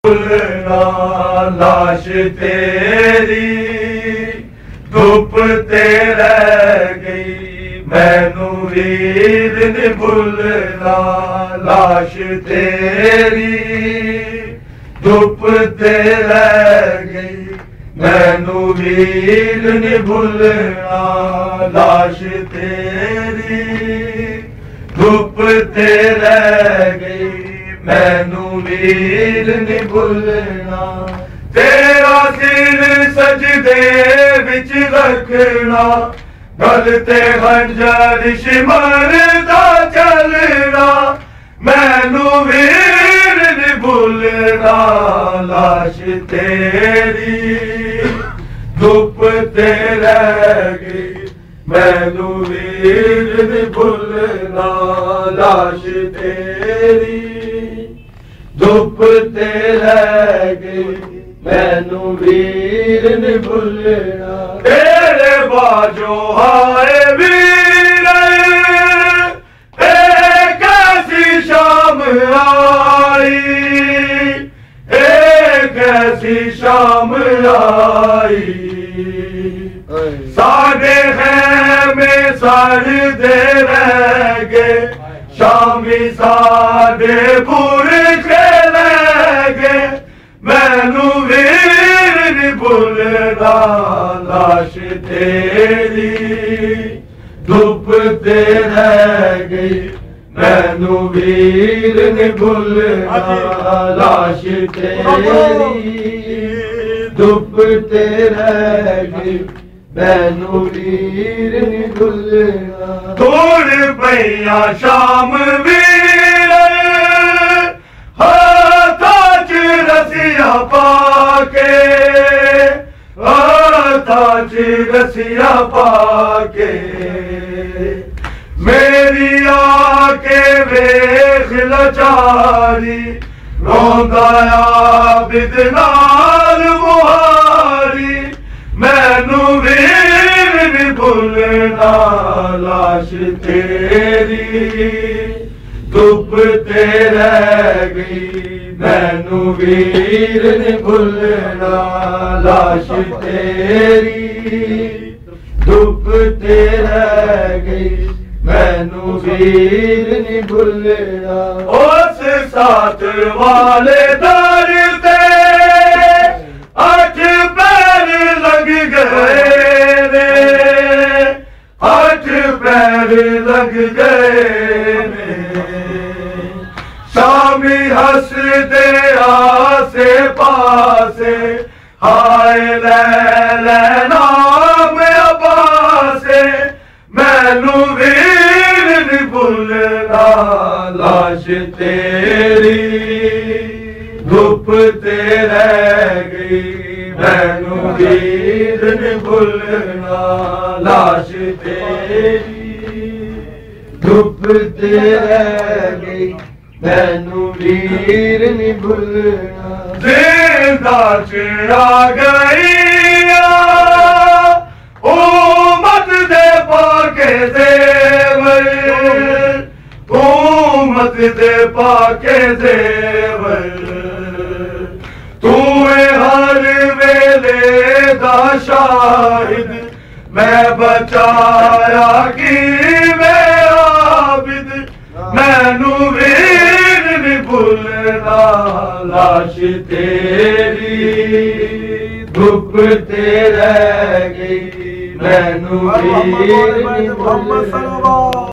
भूलना लाश तेरी धुप ते रह गई, मैनू वीर ने भूलना लाश तेरी धुप ते रह गई, मैनू वीर ने भूलना लाश तेरी धुप ते रह गई, मैनू वीर ने भूलना। तेरा सिर सजदे विच रखना, गल ते खंजर शिमरदा चलना, मैनू वीर ने भूलना लाश तेरी धुप ते रह गई, मैनू वीर ने भूलना लाश तेरी धुप ते रह गई, मैनू वीर ने भूलना। तेरे बाजो हाय वीर एक ऐसी शाम आई, एक ऐसी शाम आई, साढ़े खैमे सड़दे रह गए, शामी साढ़े बुरखे रह गए, मैनू वीर ने भूलना लाश तेरी धुप ते रह गई, मैनू वीर ने भूलना लाश तेरी धुप ते रह गई, मैनू वीर ने भूलना। तोड़ पैया शाम वीर हाथा च रसिया पाके, हाथा च रसिया पाके, मेरी आके वेख लाचारी, रोंदा आबिद नाल मुहारी, मैनू वीर ने भूलना लाश तेरी धुप ते रह गई, मैनू वीर ने भूलना लाश तेरी धुप ते रह गई, मैनू वीर ने भूलना। उस साथ वाले दर ते 8 पैर लग गए रे, 8 पैर लग गए रे, शामी हंसदे आसे पासे, हाय ले नाम अब्बासे, मैनू वीर ने भूलना लाश तेरी धुप ते रह गई, मैनू वीर ने भूलना लाश तेरी धुप ते रह गई, मैनू वीर ने भूलना। जिंदा च आ गई उम्मत दे पाके देवर, उम्मत दे पाके देवर, तू हर वेले दा शाहिद, मैं बचाया कि मैं आबिद, मैनू वीर ने भूलना लाश तेरी धुप ते रह गई, मैनू वीर ने भूलना।